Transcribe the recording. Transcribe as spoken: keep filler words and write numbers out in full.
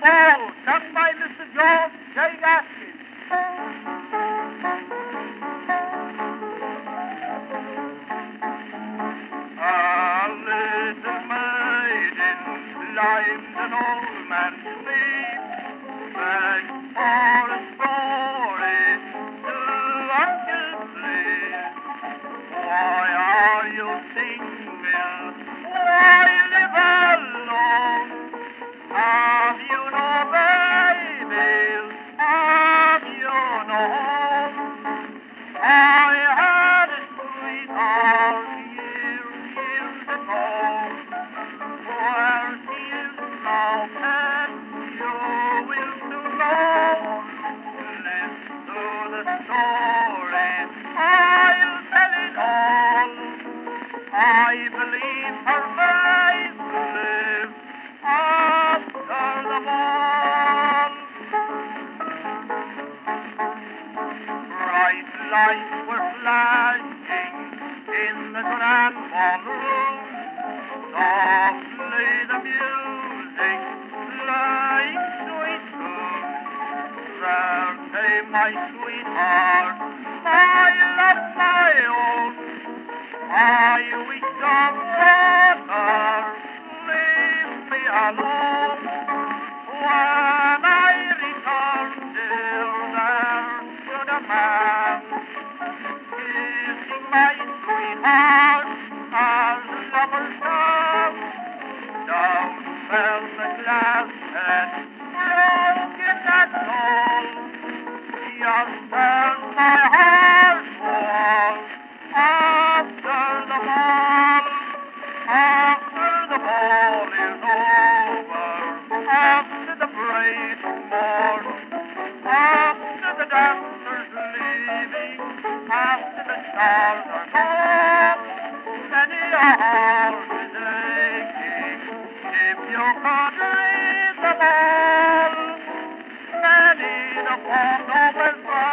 Ball, sung by Mister George J. Gaskins. A little maiden climbed an old man's knee, begged for a story to Uncle Please. Why are you single? Why live alone? Have you no babies? Have you no home? I had a sweetheart years, years ago. Where she is now, and you will soon know. Listen to the story, I'll tell it all. I believe her face lives after the ball. Bright lights were flashing in the grand ballroom. Softly the music playing sweet tunes. There came my sweetheart, my love, my own. I wish on water, leave me alone. When I returned, dear, there stood a man, kissing my sweetheart as lovers do. Down fell the glass and broke in that soul. Just as my heart was after the ball, after the ball is over, after the parade morn, after the dancers leaving, after the stars are gone, many a heart is aching. If you could read them all, many the photo was